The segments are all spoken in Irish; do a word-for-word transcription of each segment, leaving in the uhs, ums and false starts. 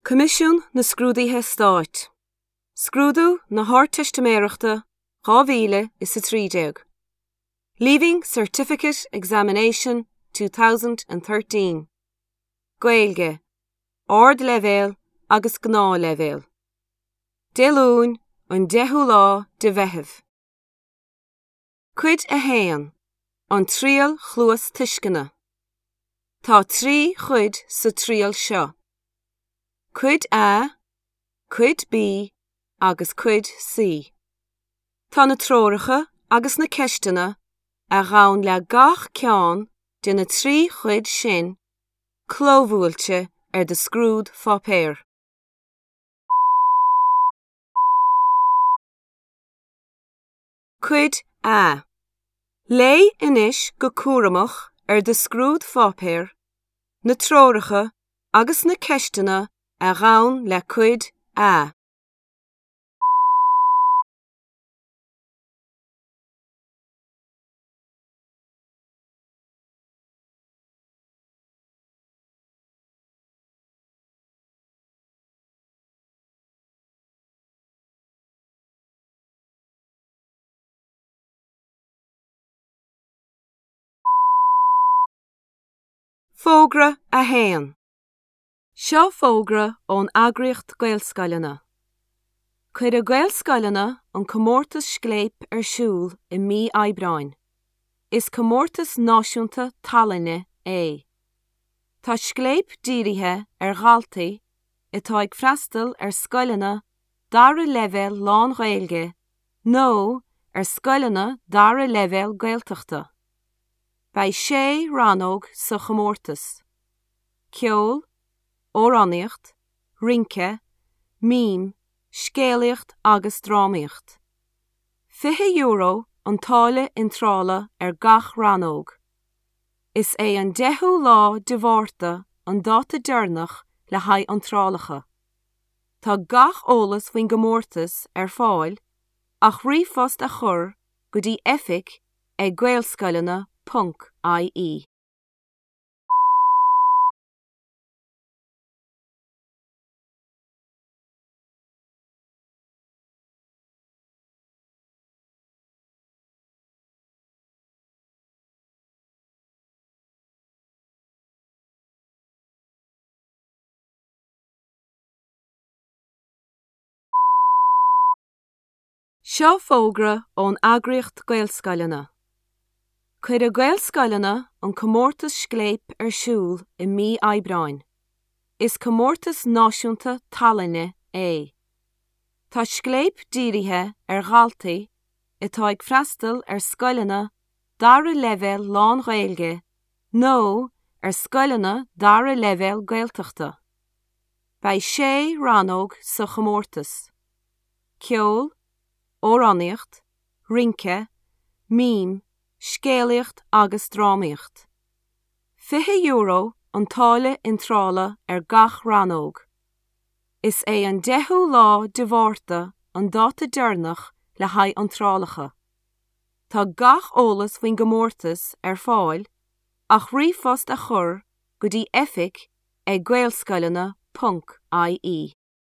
Comisiún na Scrúdaithe Stáit. Scrúdú na Thart Teisteamaireachta dhá mhíle is sa trídeag. Leaving Certificate Examination two thousand thirteen. Gaeilge. Ard levéal agus gná levéal. Déilún an deichiú lá de bheithimh. Cuid a héan, an tríal chluas tuiscine. Tá trí chuid sa tríal seo. Cuid A, cuid B agus cuid C. Tá na tróiricha agus na ceistena a ghabhann le gach ceann de na trí chuid sin clómhúilte ar de scrúd fápéir. Cuid A. Lé inis go cúramach ar de scrúd fápéir, na tróiricha agus na ceistena a ghabhann le cuid A. Fógra a héan. Seo fógra ón eagraíocht Gaelscoileanna. Cuir a Gaelscoileanna an comórtas scléip ar siúl i mí Oibreáin. Is comórtas náisiúnta Tallainne é. Tá scléip dírithe ar ghaltaí atá ag freastal ar scoileanna dara leibhéal lán Ghaeilge nó ar scoileanna dara leibhéal Gaeltachta. Bei sé ranóg sa chomórtas. Ceol, óránaíocht, rince, mím, scéalaíocht agus drámaíocht. Fiche euro an táille intrála ar gach ranóg. Is é an deichiú lá de bhárta an dáta dearnach le haidh an trálacha. Tá gach ólas faoin gomórtas ar fáil ach ríomhphost a chur go dtí eifig ag gaelscoileanna punt I E. Seo fógra ón eagraíocht Gaelscoileanna. Cuir a Gaelscoileanna an comórtas scléip ar siúl i mí Oibreáin. Is comórtas náisiúnta Tallainne é. Tá scléip dírithe ar ghaltaí atá ag freastal ar scoileanna dara leibhéal lán Ghaeilge nó ar scoileanna dara leibhéal Gaeltachta. Bei sé ranóg sa chomórtas. Ceol, óránaíocht, rince, mím, scéalaíocht agus drámaíocht. Fiche euro an táille intrála ar gach ranóg. Is é an deichiú lá de bhárta an dáta dearnach le haidh an trálacha. Tá gach ólas faoin gomórtas ar fáil ach ríomhphost a chur go dtí eifig ag gaelscoileanna punt I E.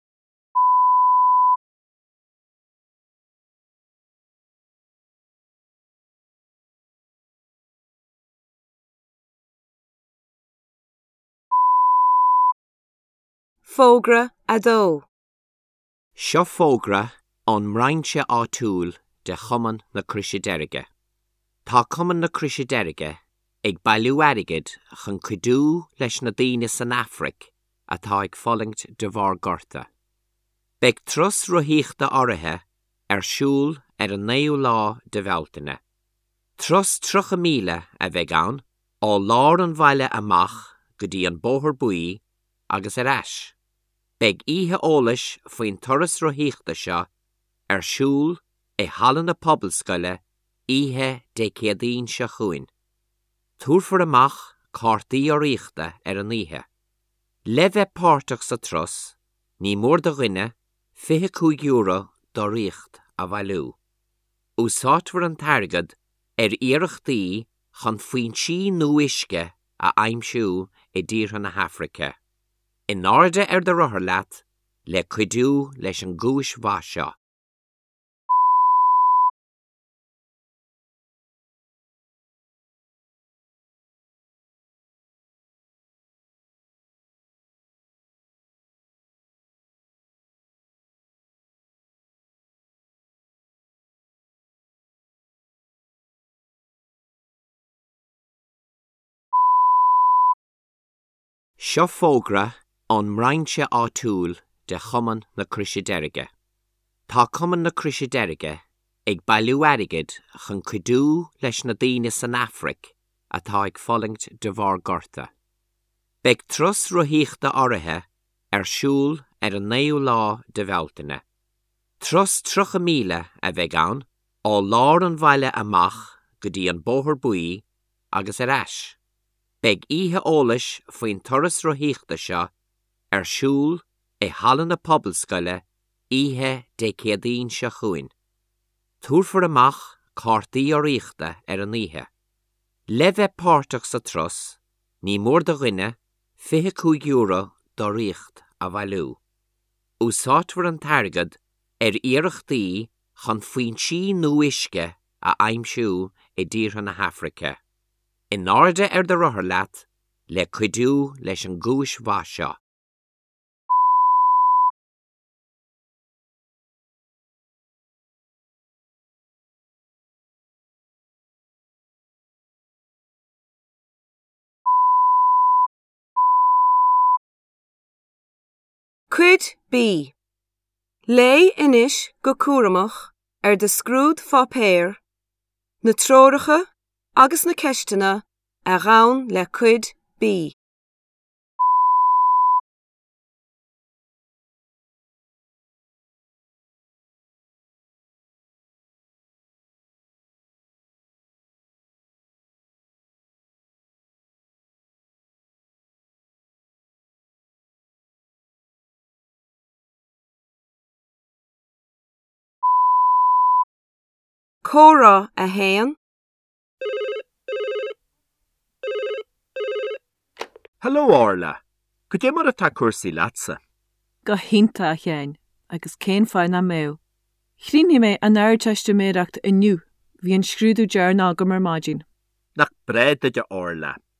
Fógra a dó. Seo fógra an mrainse átúil de chumann na Crisise Deirige. Tá cumann na Crisise Deirige ag bailú airgid chun cuidú leis na daoine san Afric atá ag follingt de bhar gorta. Beidh tros ruthaíochta áirithe ar siúl ar an naoú lá de bhealtaine. Tros trocha míle a bheith ann á lár an bhaile amach go dtí an bóthar buí agus ar ais. Beidh oíche ólais faoin turas ruthaíochta seo ar siúl é hallan na pobalscoile oíche de céadaoin seo chuain. Túrfar amach cártaí áiríochta ar an oíche. Le bheith páirteach sa tros, ní mór do dhuine fiche cúig euro do riocht a bhailú. Úsáidfar an targad ar iarachtaí chun faoin sí nuaisce a aimsiú i dtíortha na Hafraice. In áirde ar de rothair leat le cuidú leis an gúis bha seo. Seo fógra an mrainse átúil de chuman na Crische Deirge. Tá cuman na Crische Deirge ag bailú airgid chun cuidú leis na daoine san Afric atá ag follingt de bhar gorta. Beidh trus ruthaíochta áirithe ar siúl ar an naoú lá de bhealtaine. Trus trocha míle a bheith ann á lár an bhaile amach go dtí an bóthar buí agus ar ais. Beidh ihe ólais faoin turas ruthaíochta seo ar siúl é hallan na pobalscoile ihe de céadaoin se chuin. Túrfar amach cártaí áiríochta ar an ihe. Le bheith páirteach sa trus, ní mór do dhuine fiche cúig euro do riocht a bhailú. Úsáidfar an targad ar iarachtaí chun faoin sí nuaisce a aimsiú i dtíortha na Hafraice. In áirde ar de rothair leat le cuidú leis an gúis bha seo. Cuid bí. Lé inis go cuaireamach ar de scrúd fápéir, na tróiricha agus na ceistena a ghabhann le cuid bí. Córá a héan. Hello, Orla. Could you mar atá cuasaí leatsa? Go hinnta a chéin, agus cén fáin na méu. Chríní mé an air teiste méireacht inniu, hí an scrúdú dear ná go mar máidín. Nach breid de Orla.